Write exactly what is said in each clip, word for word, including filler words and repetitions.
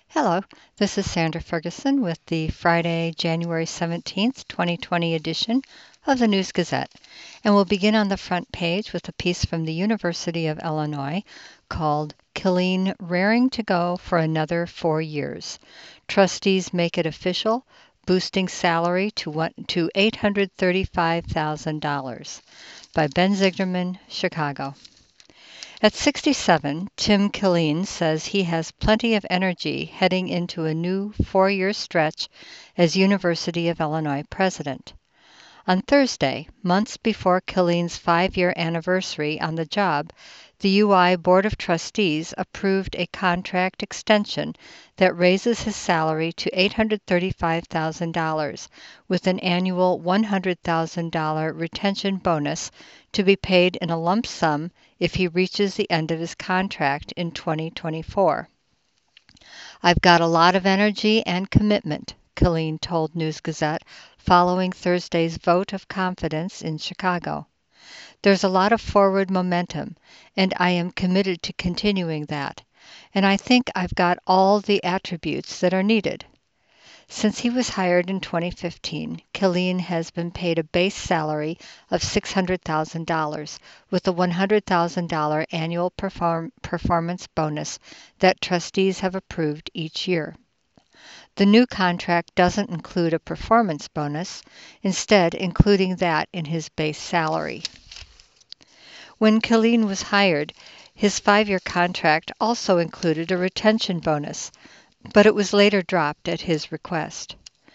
Hello, this is Sandra Ferguson with the Friday, January seventeenth, twenty twenty edition of the News Gazette, and we'll begin on the front page with a piece from the University of Illinois called Killeen Raring to Go for Another Four Years. Trustees Make It Official, Boosting Salary to, one, to eight hundred thirty-five thousand dollars by Ben Zieglerman, Chicago. At sixty-seven, Tim Killeen says he has plenty of energy heading into a new four-year stretch as University of Illinois president. On Thursday, months before Killeen's five-year anniversary on the job, the U I Board of Trustees approved a contract extension that raises his salary to eight hundred thirty-five thousand dollars, with an annual one hundred thousand dollars retention bonus to be paid in a lump sum if he reaches the end of his contract in twenty twenty-four. "I've got a lot of energy and commitment," Killeen told News Gazette following Thursday's vote of confidence in Chicago. "There's a lot of forward momentum, and I am committed to continuing that, and I think I've got all the attributes that are needed." Since he was hired in twenty fifteen, Killeen has been paid a base salary of six hundred thousand dollars, with a one hundred thousand dollars annual perform- performance bonus that trustees have approved each year. The new contract doesn't include a performance bonus, instead including that in his base salary. When Killeen was hired, his five-year contract also included a retention bonus, but it was later dropped at his request.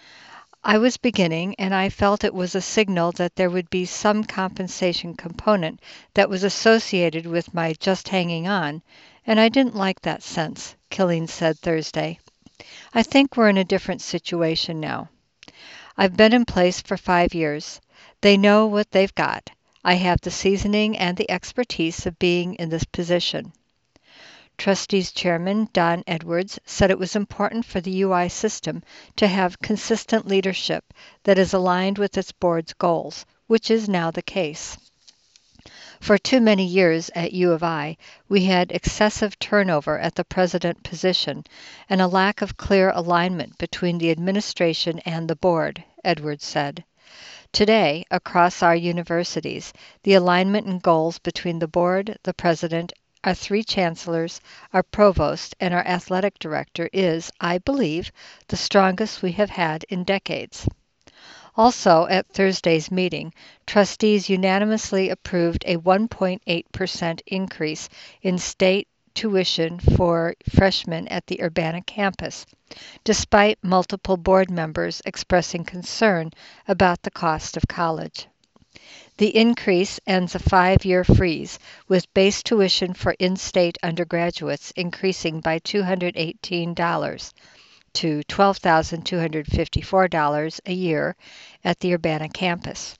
"I was beginning, and I felt it was a signal that there would be some compensation component that was associated with my just hanging on, and I didn't like that sense," Killeen said Thursday. "I think we're in a different situation now. I've been in place for five years. They know what they've got. I have the seasoning and the expertise of being in this position." Trustees Chairman Don Edwards said it was important for the U I system to have consistent leadership that is aligned with its board's goals, which is now the case. "For too many years at U of I, we had excessive turnover at the president position and a lack of clear alignment between the administration and the board," Edwards said. "Today, across our universities, the alignment and goals between the board, the president, our three chancellors, our provost, and our athletic director is, I believe, the strongest we have had in decades." Also, at Thursday's meeting, trustees unanimously approved a one point eight percent increase in state tuition for freshmen at the Urbana campus, despite multiple board members expressing concern about the cost of college. The increase ends a five-year freeze, with base tuition for in-state undergraduates increasing by two hundred eighteen dollars to twelve thousand two hundred fifty-four dollars a year at the Urbana campus.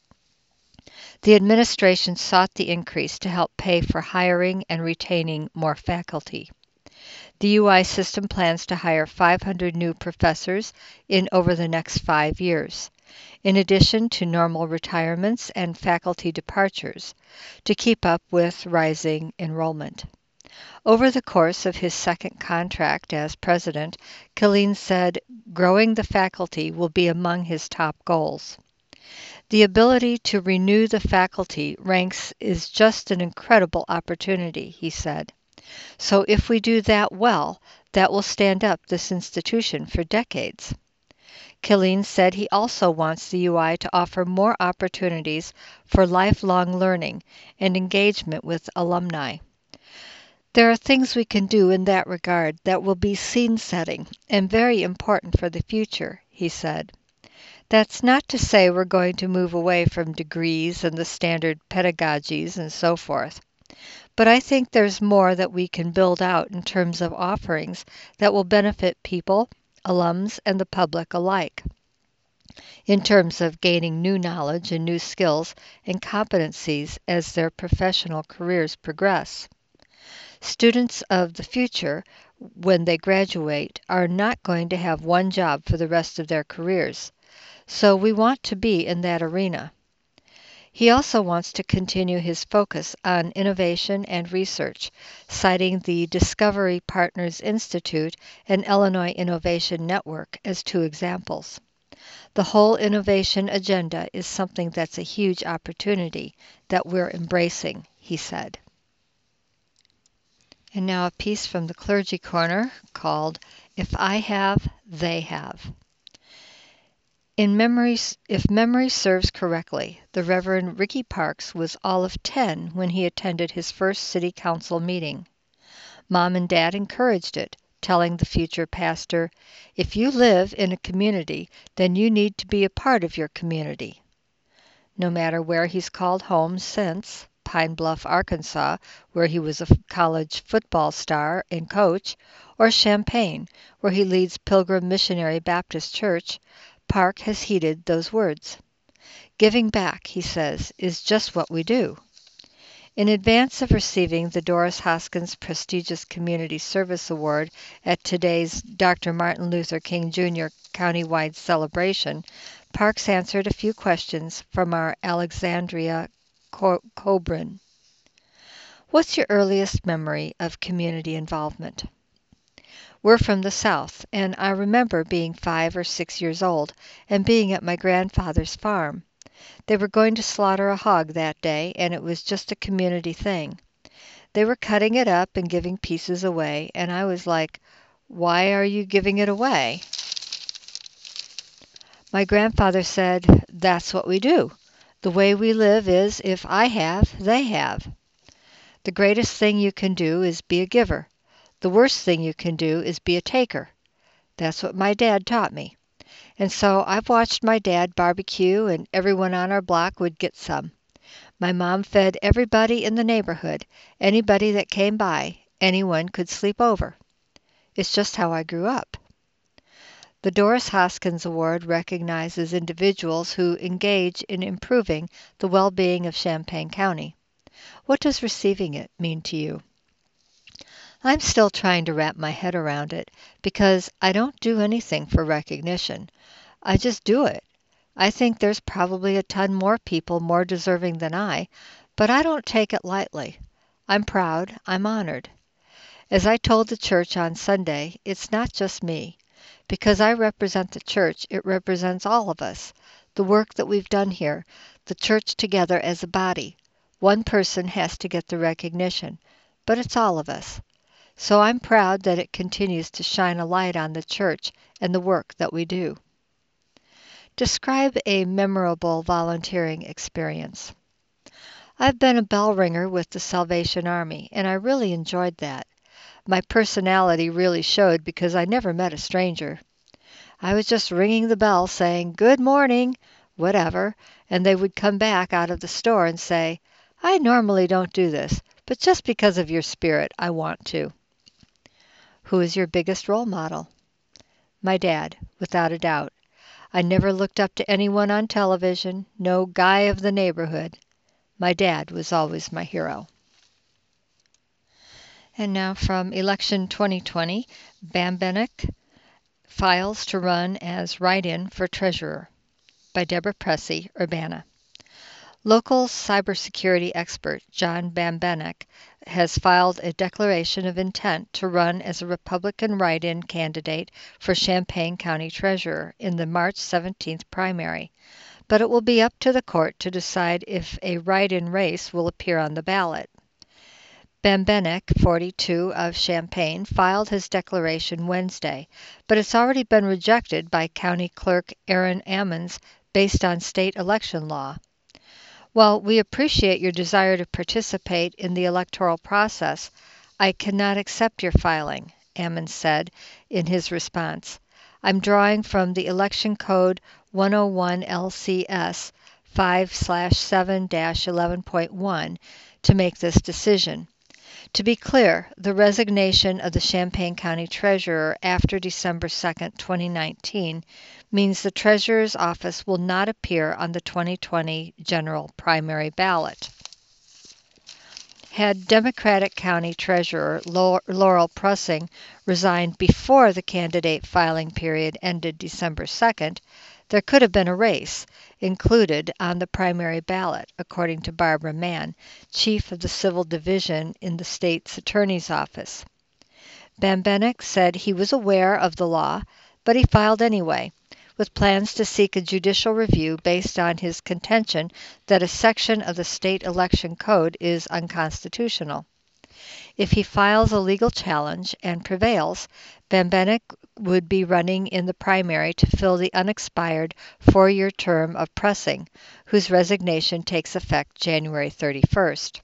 The administration sought the increase to help pay for hiring and retaining more faculty. The U I system plans to hire five hundred new professors in over the next five years, in addition to normal retirements and faculty departures, to keep up with rising enrollment. Over the course of his second contract as president, Killeen said growing the faculty will be among his top goals. "The ability to renew the faculty ranks is just an incredible opportunity," he said. "So if we do that well, that will stand up this institution for decades." Killeen said he also wants the U I to offer more opportunities for lifelong learning and engagement with alumni. "There are things we can do in that regard that will be scene-setting and very important for the future," he said. "That's not to say we're going to move away from degrees and the standard pedagogies and so forth. But I think there's more that we can build out in terms of offerings that will benefit people, alums, and the public alike, in terms of gaining new knowledge and new skills and competencies as their professional careers progress. Students of the future, when they graduate, are not going to have one job for the rest of their careers, so we want to be in that arena." He also wants to continue his focus on innovation and research, citing the Discovery Partners Institute and Illinois Innovation Network as two examples. The whole innovation agenda is something that's a huge opportunity that we're embracing, he said. And now a piece from the Clergy Corner called If I Have, They Have. In memory, if memory serves correctly, the Reverend Ricky Parks was all of ten when he attended his first city council meeting. Mom and Dad encouraged it, telling the future pastor, "If you live in a community, then you need to be a part of your community." No matter where he's called home since, Pine Bluff, Arkansas, where he was a college football star and coach, or Champaign, where he leads Pilgrim Missionary Baptist Church, Park has heeded those words. Giving back, he says, is just what we do. In advance of receiving the Doris Hoskins prestigious Community Service Award at today's Doctor Martin Luther King Junior countywide celebration, Parks answered a few questions from our Alexandria Cobrin. What's your earliest memory of community involvement? We're from the South, and I remember being five or six years old and being at my grandfather's farm. They were going to slaughter a hog that day, and it was just a community thing. They were cutting it up and giving pieces away, and I was like, "Why are you giving it away?" My grandfather said, "That's what we do. The way we live is, if I have, they have. The greatest thing you can do is be a giver. The worst thing you can do is be a taker." That's what my dad taught me. And so I've watched my dad barbecue, and everyone on our block would get some. My mom fed everybody in the neighborhood, anybody that came by, anyone could sleep over. It's just how I grew up. The Doris Hoskins Award recognizes individuals who engage in improving the well-being of Champaign County. What does receiving it mean to you? I'm still trying to wrap my head around it because I don't do anything for recognition. I just do it. I think there's probably a ton more people more deserving than I, but I don't take it lightly. I'm proud. I'm honored. As I told the church on Sunday, it's not just me. Because I represent the church, it represents all of us. The work that we've done here, the church together as a body. One person has to get the recognition, but it's all of us. So I'm proud that it continues to shine a light on the church and the work that we do. Describe a memorable volunteering experience. I've been a bell ringer with the Salvation Army, and I really enjoyed that. My personality really showed because I never met a stranger. I was just ringing the bell saying, "Good morning," whatever, and they would come back out of the store and say, "I normally don't do this, but just because of your spirit, I want to." Who is your biggest role model? My dad, without a doubt. I never looked up to anyone on television, no guy of the neighborhood. My dad was always my hero. And now from Election twenty twenty, Bambenek files to run as write-in for treasurer by Deborah Pressey, Urbana. Local cybersecurity expert John Bambenek has filed a declaration of intent to run as a Republican write-in candidate for Champaign County Treasurer in the March seventeenth primary, but it will be up to the court to decide if a write-in race will appear on the ballot. Bambenek, forty-two, of Champaign, filed his declaration Wednesday, but it's already been rejected by County Clerk Aaron Ammons based on state election law. While we appreciate your desire to participate in the electoral process, I cannot accept your filing, Ammons said in his response. I'm drawing from the Election Code one oh one L C S five slash seven dash eleven point one to make this decision. To be clear, the resignation of the Champaign County Treasurer after December second, twenty nineteen, means the Treasurer's office will not appear on the twenty twenty general primary ballot. Had Democratic County Treasurer Laurel Prussing resigned before the candidate filing period ended December second, There could have been a race included on the primary ballot, according to Barbara Mann, chief of the Civil Division in the state's attorney's office. Bembenek said he was aware of the law, but he filed anyway, with plans to seek a judicial review based on his contention that a section of the state election code is unconstitutional. If he files a legal challenge and prevails, Bembenek would be running in the primary to fill the unexpired four-year term of Pressing, whose resignation takes effect January thirty-first.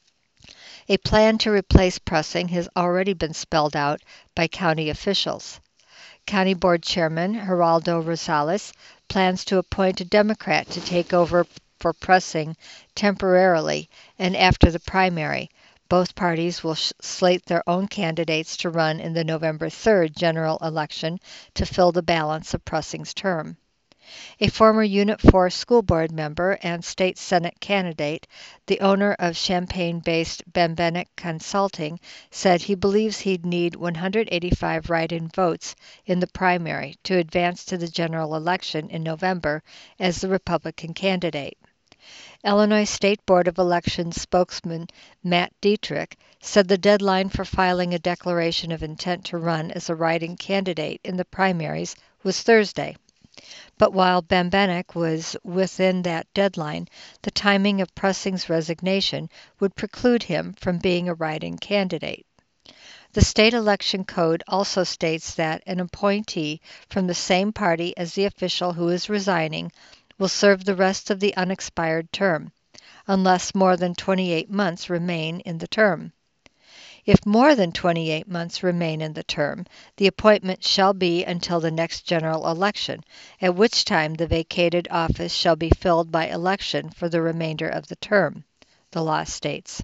A plan to replace Pressing has already been spelled out by county officials. County Board Chairman Geraldo Rosales plans to appoint a Democrat to take over for Pressing temporarily and after the primary. Both parties will sh- slate their own candidates to run in the November third general election to fill the balance of Pressing's term. A former Unit four school board member and state senate candidate, the owner of Champaign-based Bembenek Consulting, said he believes he'd need one hundred eighty-five write-in votes in the primary to advance to the general election in November as the Republican candidate. Illinois State Board of Elections spokesman Matt Dietrich said the deadline for filing a declaration of intent to run as a write-in candidate in the primaries was Thursday. But while Bembenek was within that deadline, the timing of Pressing's resignation would preclude him from being a write-in candidate. The state election code also states that an appointee from the same party as the official who is resigning will serve the rest of the unexpired term, unless more than twenty-eight months remain in the term. If more than twenty-eight months remain in the term, the appointment shall be until the next general election, at which time the vacated office shall be filled by election for the remainder of the term, the law states.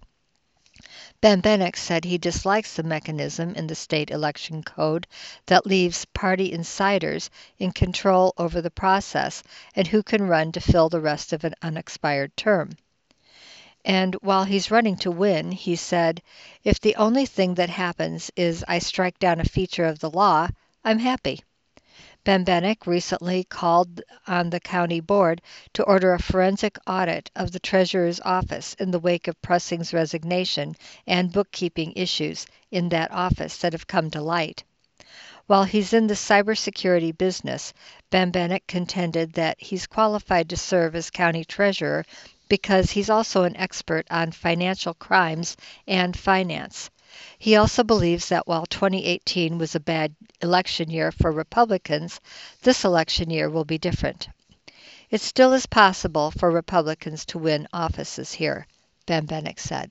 Bembenek said he dislikes the mechanism in the state election code that leaves party insiders in control over the process and who can run to fill the rest of an unexpired term. And while he's running to win, he said, "If the only thing that happens is I strike down a feature of the law, I'm happy." Bembenek recently called on the county board to order a forensic audit of the treasurer's office in the wake of Pressing's resignation and bookkeeping issues in that office that have come to light. While he's in the cybersecurity business, Bembenek contended that he's qualified to serve as county treasurer because he's also an expert on financial crimes and finance. He also believes that while twenty eighteen was a bad election year for Republicans, this election year will be different. It still is possible for Republicans to win offices here, Bembenek said.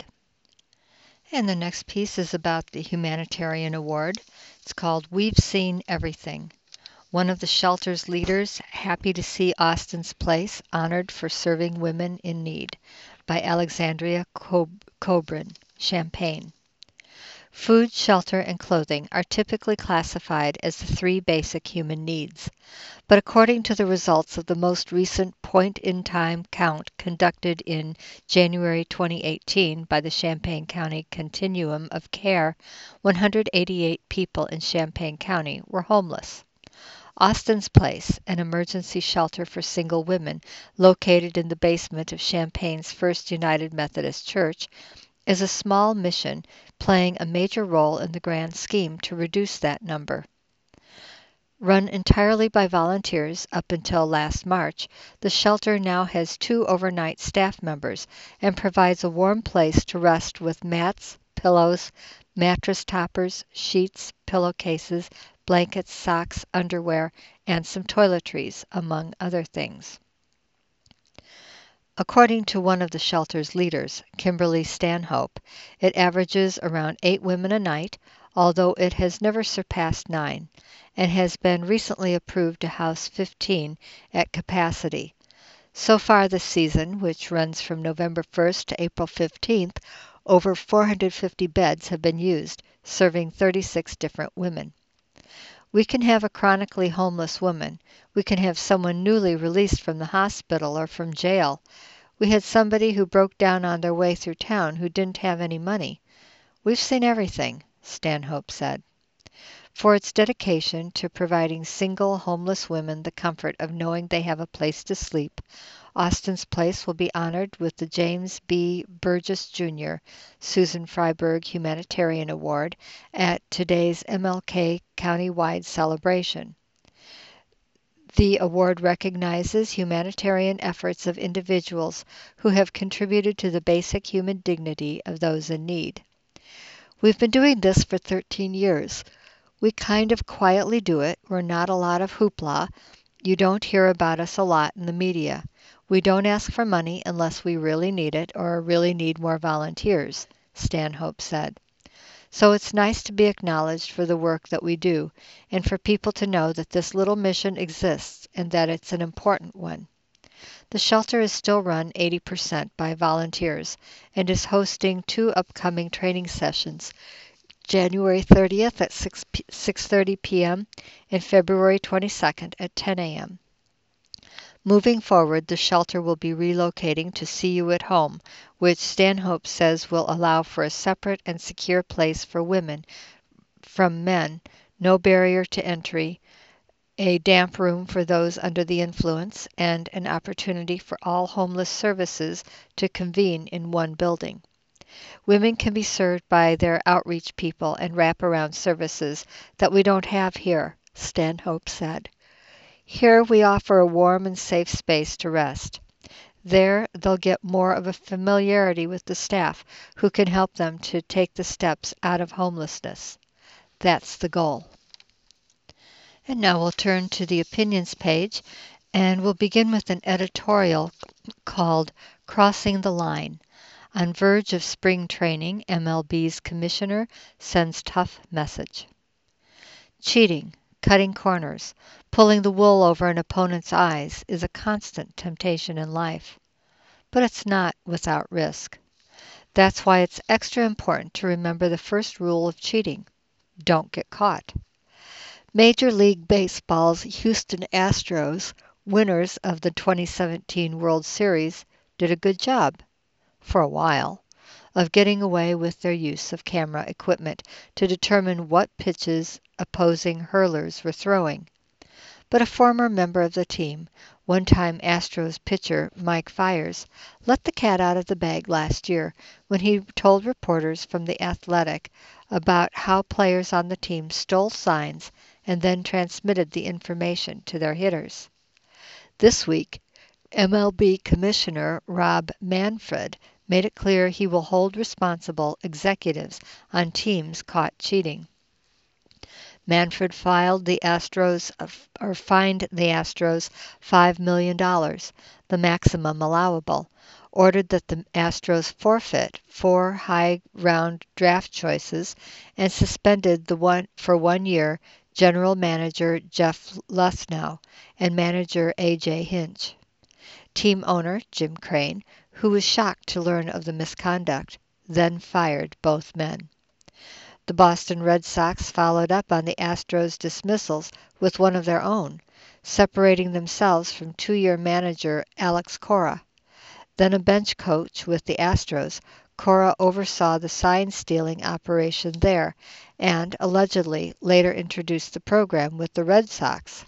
And the next piece is about the humanitarian award. It's called We've Seen Everything. One of the shelter's leaders happy to see Austin's Place honored for serving women in need, by Alexandria Cobrin, Champaign. Food, shelter, and clothing are typically classified as the three basic human needs. But according to the results of the most recent point-in-time count conducted in January twenty eighteen by the Champaign County Continuum of Care, one hundred eighty-eight people in Champaign County were homeless. Austin's Place, an emergency shelter for single women located in the basement of Champaign's First United Methodist Church, is a small mission playing a major role in the grand scheme to reduce that number. Run entirely by volunteers up until last March, the shelter now has two overnight staff members and provides a warm place to rest with mats, pillows, mattress toppers, sheets, pillowcases, blankets, socks, underwear, and some toiletries, among other things. According to one of the shelter's leaders, Kimberly Stanhope, it averages around eight women a night, although it has never surpassed nine, and has been recently approved to house fifteen at capacity. So far this season, which runs from November first to April fifteenth, over four hundred fifty beds have been used, serving thirty-six different women. We can have a chronically homeless woman. We can have someone newly released from the hospital or from jail. We had somebody who broke down on their way through town who didn't have any money. We've seen everything, Stanhope said. For its dedication to providing single homeless women the comfort of knowing they have a place to sleep, Austin's Place will be honored with the James B. Burgess Junior Susan Freiberg Humanitarian Award at today's M L K Countywide celebration. The award recognizes humanitarian efforts of individuals who have contributed to the basic human dignity of those in need. We've been doing this for thirteen years. We kind of quietly do it. We're not a lot of hoopla. You don't hear about us a lot in the media. We don't ask for money unless we really need it or really need more volunteers, Stanhope said. So it's nice to be acknowledged for the work that we do and for people to know that this little mission exists and that it's an important one. The shelter is still run eighty percent by volunteers and is hosting two upcoming training sessions, January thirtieth at six thirty p m and February twenty-second at ten a m Moving forward, the shelter will be relocating to See You at Home, which Stanhope says will allow for a separate and secure place for women from men, no barrier to entry, a damp room for those under the influence, and an opportunity for all homeless services to convene in one building. Women can be served by their outreach people and wraparound services that we don't have here, Stanhope said. Here we offer a warm and safe space to rest. There they'll get more of a familiarity with the staff who can help them to take the steps out of homelessness. That's the goal. And now we'll turn to the opinions page, and we'll begin with an editorial called Crossing the Line. On verge of spring training, M L B's commissioner sends tough message. Cheating, cutting corners, pulling the wool over an opponent's eyes is a constant temptation in life. But it's not without risk. That's why it's extra important to remember the first rule of cheating: don't get caught. Major League Baseball's Houston Astros, winners of the twenty seventeen World Series, did a good job, for a while, of getting away with their use of camera equipment to determine what pitches opposing hurlers were throwing. But a former member of the team, one-time Astros pitcher Mike Fiers, let the cat out of the bag last year when he told reporters from The Athletic about how players on the team stole signs and then transmitted the information to their hitters. This week, M L B Commissioner Rob Manfred made it clear he will hold responsible executives on teams caught cheating. Manfred filed the Astros or fined the Astros five million dollars, the maximum allowable, ordered that the Astros forfeit four high-round draft choices, and suspended the one for one year general manager Jeff Luhnow and manager A J Hinch. Team owner Jim Crane, who was shocked to learn of the misconduct, then fired both men. The Boston Red Sox followed up on the Astros' dismissals with one of their own, separating themselves from two-year manager Alex Cora. Then a bench coach with the Astros, Cora oversaw the sign-stealing operation there and, allegedly, later introduced the program with the Red Sox.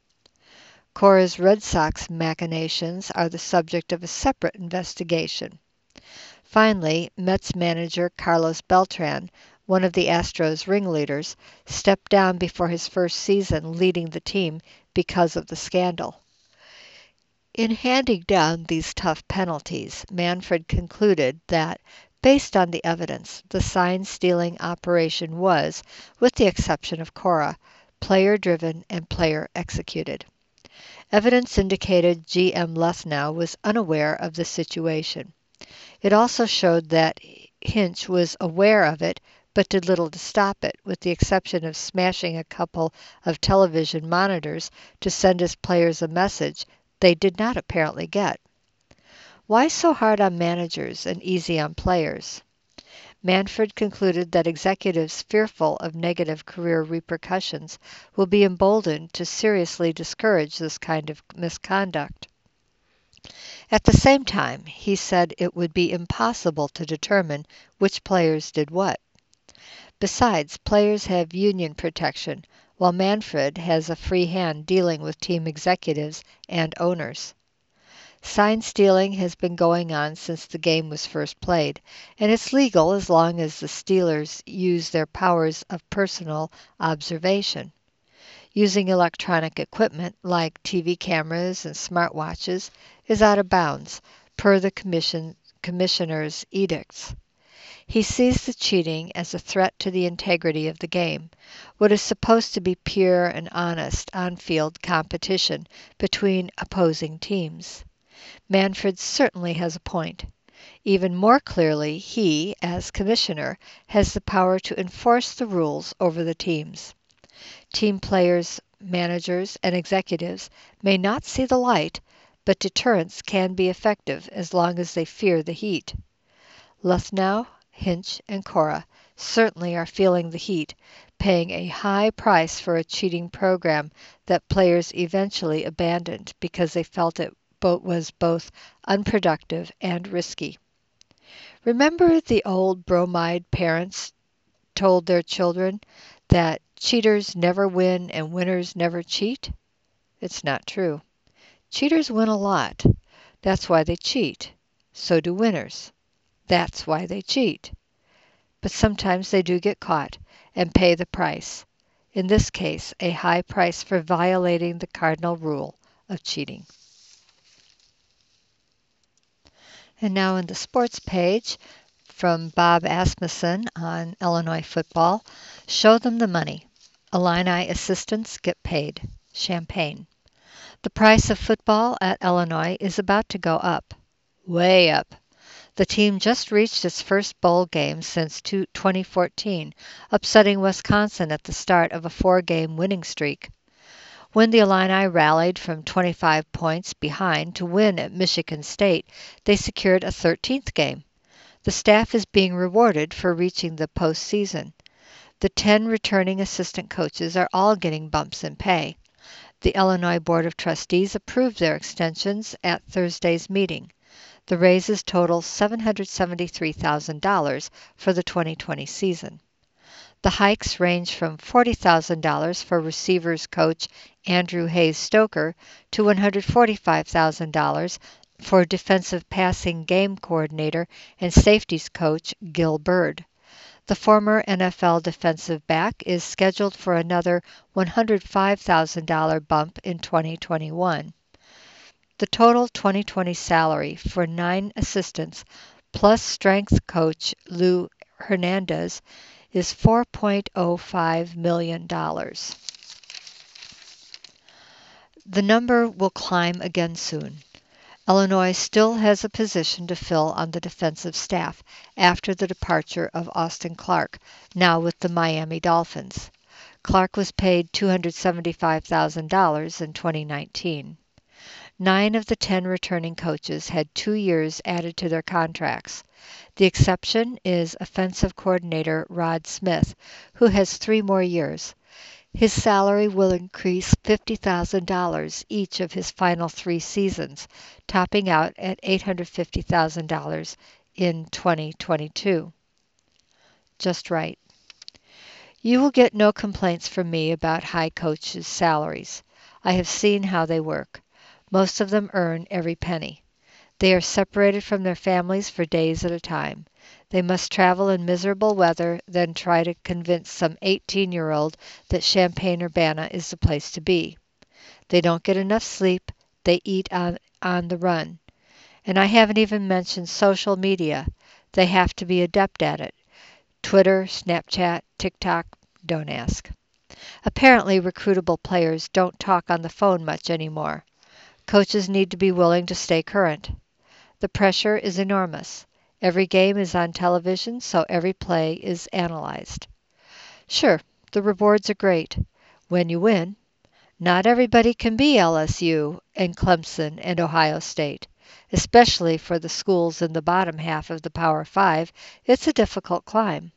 Cora's Red Sox machinations are the subject of a separate investigation. Finally, Mets manager Carlos Beltran, one of the Astros' ringleaders, stepped down before his first season leading the team because of the scandal. In handing down these tough penalties, Manfred concluded that, based on the evidence, the sign-stealing operation was, with the exception of Cora, player-driven and player-executed. Evidence indicated G M Luhnow was unaware of the situation. It also showed that Hinch was aware of it but did little to stop it, with the exception of smashing a couple of television monitors to send his players a message they did not apparently get. Why so hard on managers and easy on players? Manfred concluded that executives fearful of negative career repercussions will be emboldened to seriously discourage this kind of misconduct. At the same time, he said it would be impossible to determine which players did what. Besides, players have union protection, while Manfred has a free hand dealing with team executives and owners. Sign stealing has been going on since the game was first played, and it's legal as long as the stealers use their powers of personal observation. Using electronic equipment like T V cameras and smartwatches is out of bounds, per the commission, commissioner's edicts. He sees the cheating as a threat to the integrity of the game, what is supposed to be pure and honest on-field competition between opposing teams. Manfred certainly has a point. Even more clearly, he, as commissioner, has the power to enforce the rules over the teams. Team players, managers, and executives may not see the light, but deterrence can be effective as long as they fear the heat. Luthnow, Hinch, and Cora certainly are feeling the heat, paying a high price for a cheating program that players eventually abandoned because they felt it was both unproductive and risky. Remember the old bromide parents told their children that cheaters never win and winners never cheat? It's not true. Cheaters win a lot. That's why they cheat. So do winners. That's why they cheat. But sometimes they do get caught and pay the price. In this case, a high price for violating the cardinal rule of cheating. And now in the sports page from Bob Asmussen on Illinois football, show them the money. Illini assistants get paid. Champaign. The price of football at Illinois is about to go up. Way up. The team just reached its first bowl game since twenty fourteen, upsetting Wisconsin at the start of a four-game winning streak. When the Illini rallied from twenty-five points behind to win at Michigan State, they secured a thirteenth game. The staff is being rewarded for reaching the postseason. The ten returning assistant coaches are all getting bumps in pay. The Illinois Board of Trustees approved their extensions at Thursday's meeting. The raises total seven hundred seventy-three thousand dollars for the twenty twenty season. The hikes range from forty thousand dollars for receivers coach Andrew Hayes Stoker to one hundred forty-five thousand dollars for defensive passing game coordinator and safeties coach Gil Byrd. The former N F L defensive back is scheduled for another one hundred five thousand dollars bump in twenty twenty-one. The total twenty twenty salary for nine assistants plus strength coach Lou Hernandez is four point oh five million dollars. The number will climb again soon. Illinois still has a position to fill on the defensive staff after the departure of Austin Clark, now with the Miami Dolphins. Clark was paid two hundred seventy-five thousand dollars in twenty nineteen. Nine of the ten returning coaches had two years added to their contracts. The exception is offensive coordinator Rod Smith, who has three more years. His salary will increase fifty thousand dollars each of his final three seasons, topping out at eight hundred fifty thousand dollars in twenty twenty-two. Just right. You will get no complaints from me about high coaches' salaries. I have seen how they work. Most of them earn every penny. They are separated from their families for days at a time. They must travel in miserable weather, then try to convince some eighteen-year-old that Champaign-Urbana is the place to be. They don't get enough sleep. They eat on, on the run. And I haven't even mentioned social media. They have to be adept at it. Twitter, Snapchat, TikTok, don't ask. Apparently, recruitable players don't talk on the phone much anymore. Coaches need to be willing to stay current. The pressure is enormous. Every game is on television, so every play is analyzed. Sure, the rewards are great. When you win, not everybody can be L S U and Clemson and Ohio State. Especially for the schools in the bottom half of the Power Five, it's a difficult climb.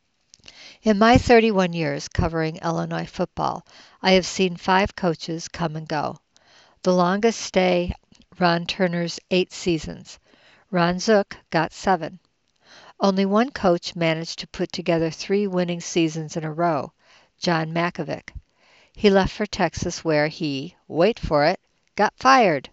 In my thirty-one years covering Illinois football, I have seen five coaches come and go. The longest stay, Ron Turner's eight seasons. Ron Zook got seven. Only one coach managed to put together three winning seasons in a row, John Mackovic. He left for Texas where he, wait for it, got fired.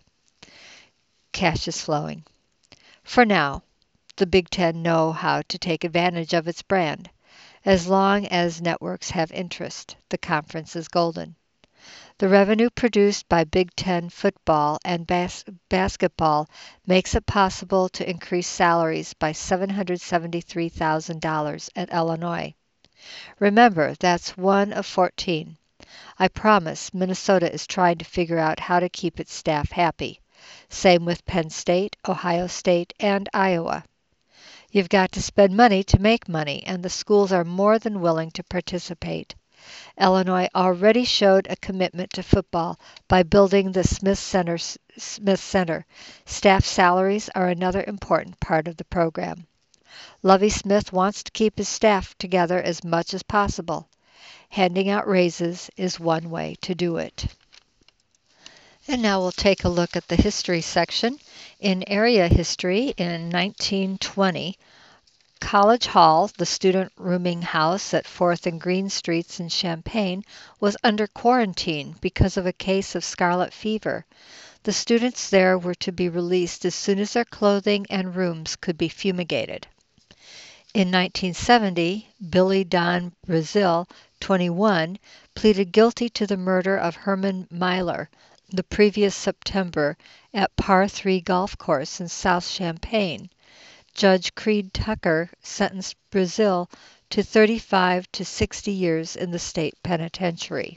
Cash is flowing. For now, the Big Ten know how to take advantage of its brand. As long as networks have interest, the conference is golden. The revenue produced by Big Ten football and bas- basketball makes it possible to increase salaries by seven hundred seventy-three thousand dollars at Illinois. Remember, that's one of fourteen. I promise Minnesota is trying to figure out how to keep its staff happy. Same with Penn State, Ohio State, and Iowa. You've got to spend money to make money, and the schools are more than willing to participate. Illinois already showed a commitment to football by building the Smith Center. Smith Center. Staff salaries are another important part of the program. Lovie Smith wants to keep his staff together as much as possible. Handing out raises is one way to do it. And now we'll take a look at the history section. In area history, in nineteen twenty, College Hall, the student rooming house at fourth and Green Streets in Champaign, was under quarantine because of a case of scarlet fever. The students there were to be released as soon as their clothing and rooms could be fumigated. In nineteen seventy, Billy Don Brazil, twenty-one, pleaded guilty to the murder of Herman Myler the previous September at Par three Golf Course in South Champaign. Judge Creed Tucker sentenced Brazil to thirty-five to sixty years in the state penitentiary.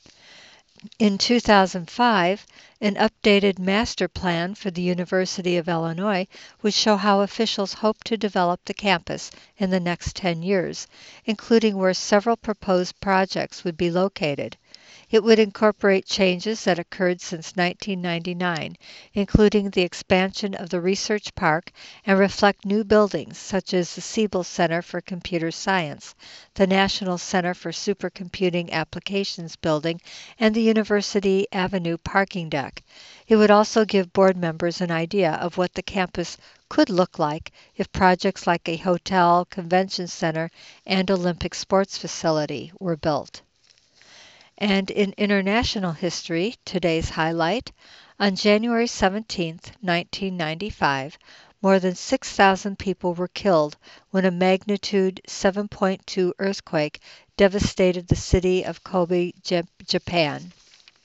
In two thousand five, an updated master plan for the University of Illinois would show how officials hope to develop the campus in the next ten years, including where several proposed projects would be located. It would incorporate changes that occurred since nineteen ninety-nine, including the expansion of the research park, and reflect new buildings such as the Siebel Center for Computer Science, the National Center for Supercomputing Applications building, and the University Avenue parking deck. It would also give board members an idea of what the campus could look like if projects like a hotel, convention center, and Olympic sports facility were built. And in international history, today's highlight, on January seventeenth, nineteen ninety-five, more than six thousand people were killed when a magnitude seven point two earthquake devastated the city of Kobe, Japan.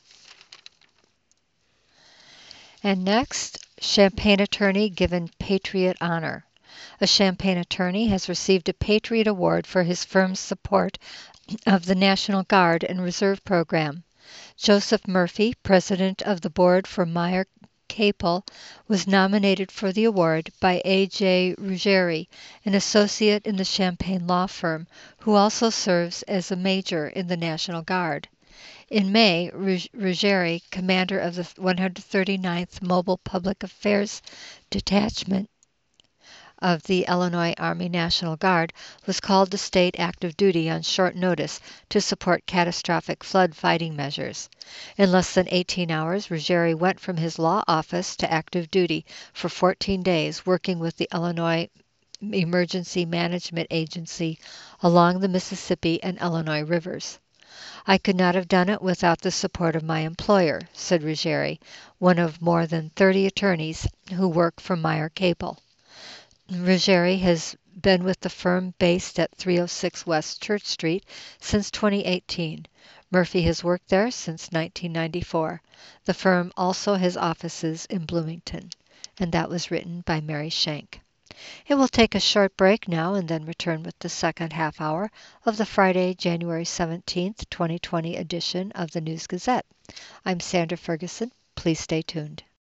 And next, Champaign attorney given Patriot Honor. A Champaign attorney has received a Patriot Award for his firm's support of the National Guard and Reserve Program. Joseph Murphy, president of the board for Meyer Capel, was nominated for the award by A J Ruggieri, an associate in the Champaign law firm, who also serves as a major in the National Guard. In May, Ruggieri, commander of the one hundred thirty-ninth Mobile Public Affairs Detachment of the Illinois Army National Guard, was called to state active duty on short notice to support catastrophic flood fighting measures. In less than eighteen hours, Ruggieri went from his law office to active duty for fourteen days, working with the Illinois Emergency Management Agency along the Mississippi and Illinois rivers. I could not have done it without the support of my employer, said Ruggieri, one of more than thirty attorneys who work for Meyer Capel. Ruggieri has been with the firm based at three oh six West Church Street since twenty eighteen. Murphy has worked there since nineteen ninety-four. The firm also has offices in Bloomington. And that was written by Mary Shank. It will take a short break now and then return with the second half hour of the Friday, January seventeenth, twenty twenty edition of the News Gazette. I'm Sandra Ferguson. Please stay tuned.